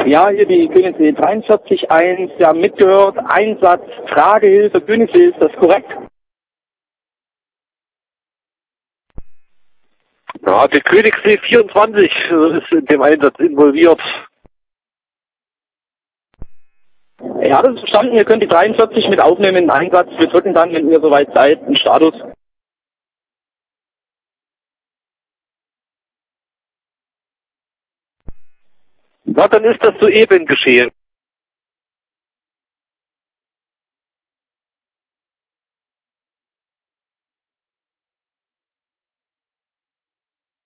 Ja, hier die Königssee 43.1, Sie haben mitgehört, Einsatz, Tragehilfe, Königssee, ist das korrekt? Ja, der Königssee 24 ist in dem Einsatz involviert. Ja, das ist verstanden. Ihr könnt die 43 mit aufnehmen in den Einsatz. Wir drücken dann, wenn ihr soweit seid, einen Status. Na, dann ist das soeben geschehen.